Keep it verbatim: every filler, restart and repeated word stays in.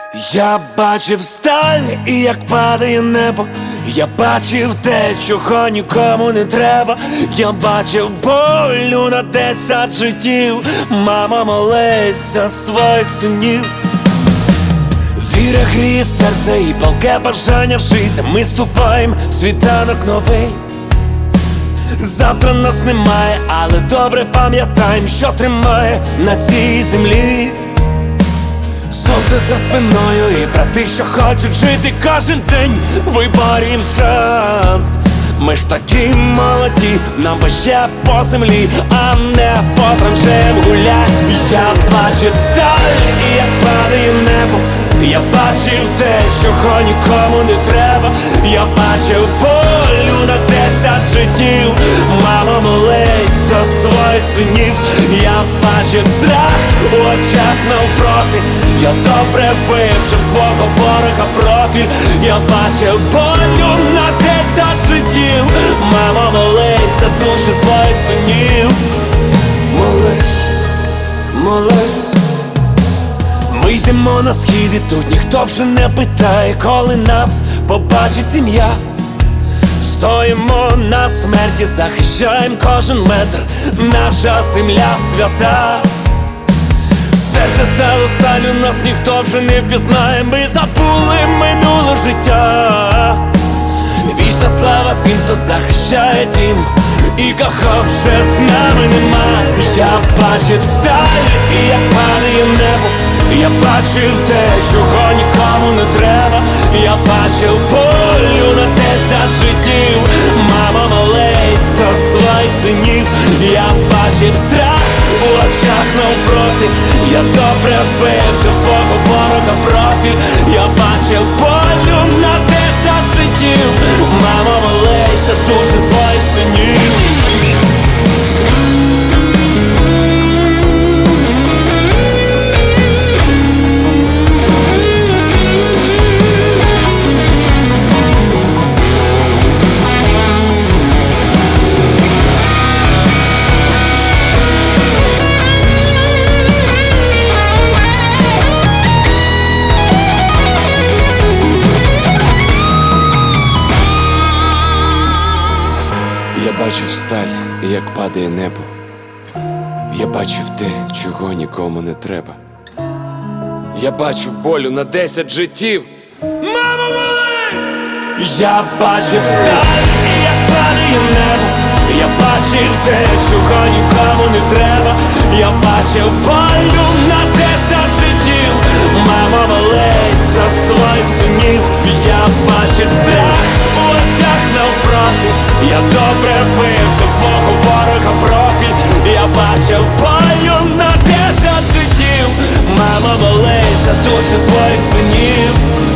Я бачив сталь і як падає небо. Я бачив те, чого нікому не треба. Я бачив болю на десять життів. Мама, молись за своїх синів. Віра гріє серце і палке бажання жити. Ми ступаємо в світанок новий. Завтра нас немає, але добре пам'ятаємо, що тримає на цій землі. Сонце за спиною і брати, що хочуть жити кожен день, виборім шанс. Ми ж такі молоді, нам би ще по землі, а не по траншеям гулять. Я бачив сталь і як падає небо. Я бачив те, чого нікому не треба. Я бачив болю на десять життів. Мама, молись за своїх синів. Я бачив страх у очах навпроти. Я добре вивчив свого ворога профіль. Я бачив болю на десять життів. Мама, молись за душі своїх синів. Молись, молись. Ми йдемо на схід і тут ніхто вже не питає, коли нас побачить сім'я. Стоїмо на смерті, захищаємо кожен метр, наша земля свята. Серце стало сталю, нас ніхто вже не впізнає. Ми забули минуле життя. Вічна слава тим, хто захищає дім, і кого вже з нами нема. Я бачив сталь і як падає небо. Я бачив те, чого нікому не треба. Я бачив болю на десять життів. Мама, молись за своїх синів. Я бачив страх у очах навпроти. Я добре вивчив свого ворога профіль. Я бачив болю на десять життів. Мама, молись за душі своїх синів. Я бачив сталь, як падає небо. Я бачив те, чого нікому не треба. Я бачив болю на десять життів. Мама, молись! Я бачив сталь і як падає небо. Я бачив те, чого нікому не треба. Я бачив болю на десять життів. Мама, молись за своїх синів. Я бачив страх у очах навпроти. Я добре вивчив свого ворога профіль. Я бачив болю на десять життів. Мама, молись за душі своїх синів.